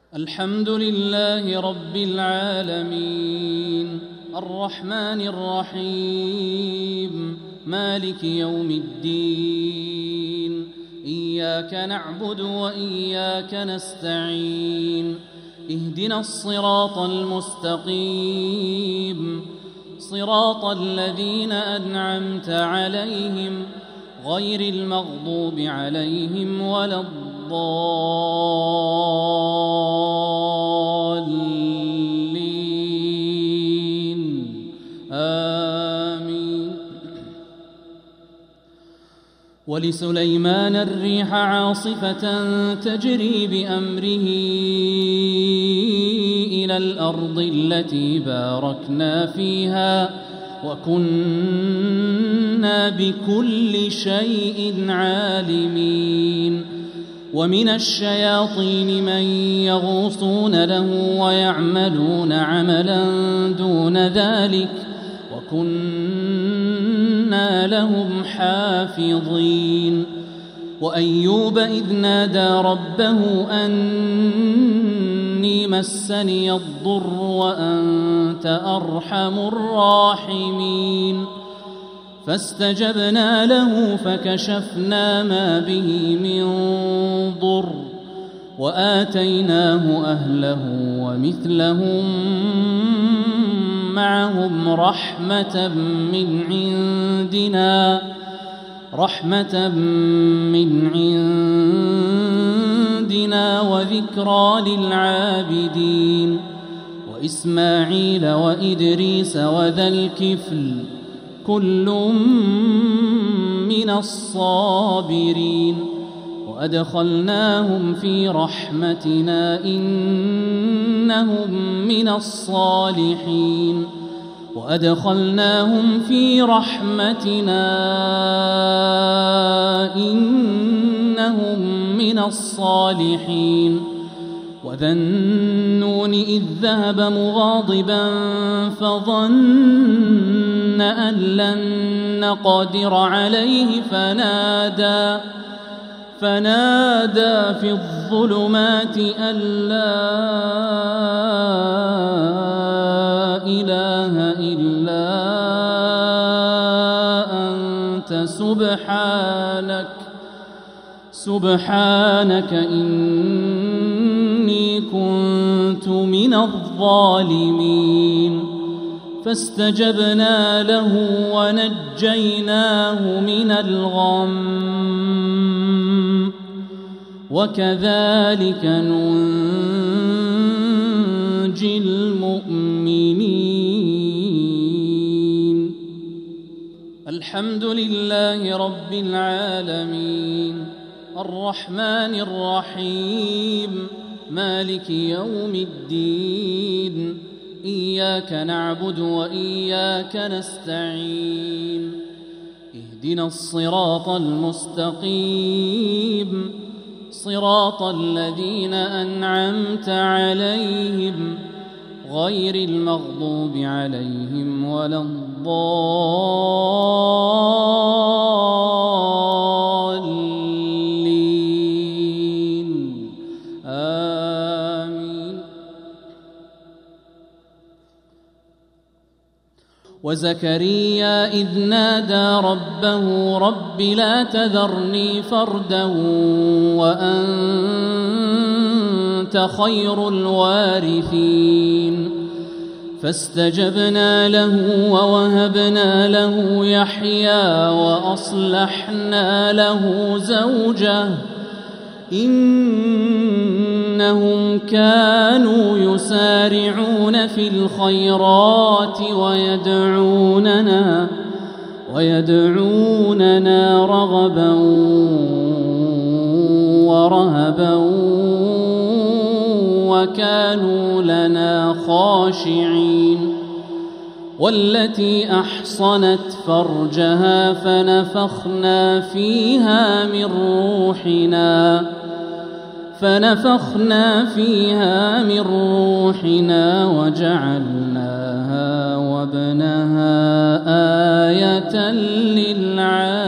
الحمد لله رب العالمين الرحمن الرحيم مالك يوم الدين إياك نعبد وإياك نستعين اهدنا الصراط المستقيم صراط الذين أنعمت عليهم غير المغضوب عليهم ولا الضالين آمين. ولسليمان الريح عاصفة تجري بأمره إلى الأرض التي باركنا فيها وكنا بكل شيء عالمين. ومن الشياطين من يغوصون له ويعملون عملا دون ذلك وكنا لهم حافظين. وأيوب إذ نادى ربه أني مسني الضر وأنت أرحم الراحمين فاستجبنا له فكشفنا ما به من ضر وآتيناه أهله ومثلهم معهم رحمة من عندنا وذكرى للعابدين. وإسماعيل وإدريس وذا الكفل كل من الصابرين وأدخلناهم في رحمتنا إنهم من الصالحين وذا النون إذ ذهب مغاضبا فظن أن لن نقدر عليه فنادى في الظلمات أن لا إله إلا أنت سبحانك إني كنت من الظالمين. فاستجبنا له ونجيناه من الغم وكذلك ننجي المؤمنين. الحمد لله رب العالمين الرحمن الرحيم مالك يوم الدين إياك نعبد وإياك نستعين اهدنا الصراط المستقيم صراط الذين أنعمت عليهم غير المغضوب عليهم ولا الضالين آمين. وزكريا إذ نادى ربه رب لا تذرني فردا وأنت خير الوارثين فاستجبنا له ووهبنا له يحيى وأصلحنا له زوجه إنهم كانوا يسارعون في الخيرات ويدعوننا رغبا ورهبا وكانوا لنا خاشعين. والتي أحصنت فرجها فنفخنا فيها من روحنا وجعلناها وابنها آية للعالمين.